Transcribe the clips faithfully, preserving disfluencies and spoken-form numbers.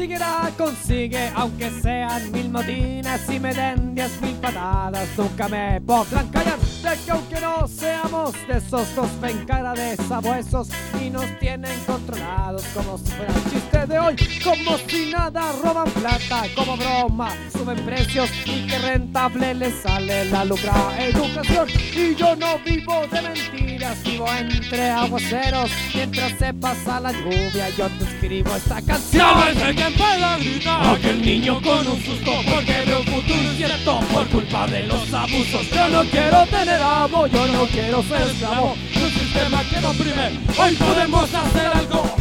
consiguiera, consigue, aunque sean mil motines y me den diez mil patadas, nunca me podrán callar. De que aunque no seamos de esos, nos ven cara de sabuesos y nos tienen controlados como si fuera el chiste de hoy. Como si nada, roban plata como broma, suben precios y que rentable les sale la lucra educación. Y yo no vivo de mentiras, vivo entre aguaceros. Mientras se pasa la lluvia yo te escribo esta canción. Llámese quien pueda gritar, aquel niño con un susto porque ve un futuro incierto por culpa de los abusos. Yo no quiero tener amo, yo no quiero ser esclavo de un sistema que me oprime. Hoy podemos hacer algo.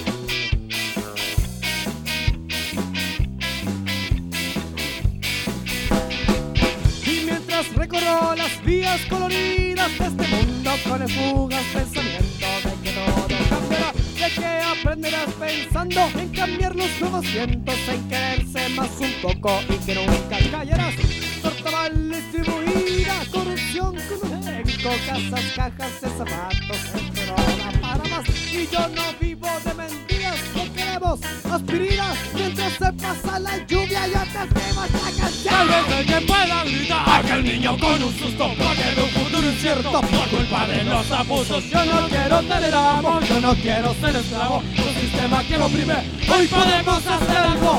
Y mientras recorro las vías coloridas de este mundo con el fugaz pensamiento de que todo cambiará, de que aprenderás pensando en cambiar los nuevos vientos, en quererse más un poco y que nunca callarás. Torta mal distribuida, corrupción con elenco, casas, cajas de zapatos, entre hora para más. Y yo no vivo de mentiras, no queremos aspirinas. Mientras se pasa la lluvia yo te escribo esta canción. Llámese quien pueda gritar, aquel niño con un susto porque ve un futuro incierto por culpa de los abusos. Yo no quiero tener amo, yo no quiero ser esclavo de un sistema que me oprime. Hoy podemos hacer algo.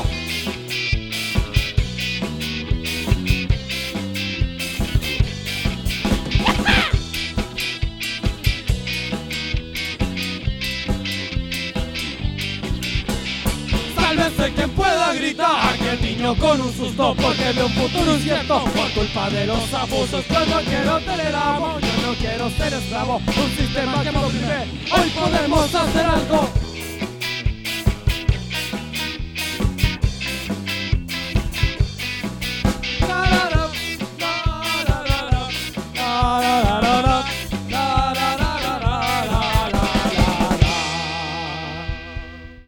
Sálvese quien pueda gritar, aquel niño con un susto porque ve un futuro incierto por culpa de los abusos. Yo no quiero tener amo, yo no quiero ser esclavo de un sistema que me oprime. Hoy podemos hacer algo.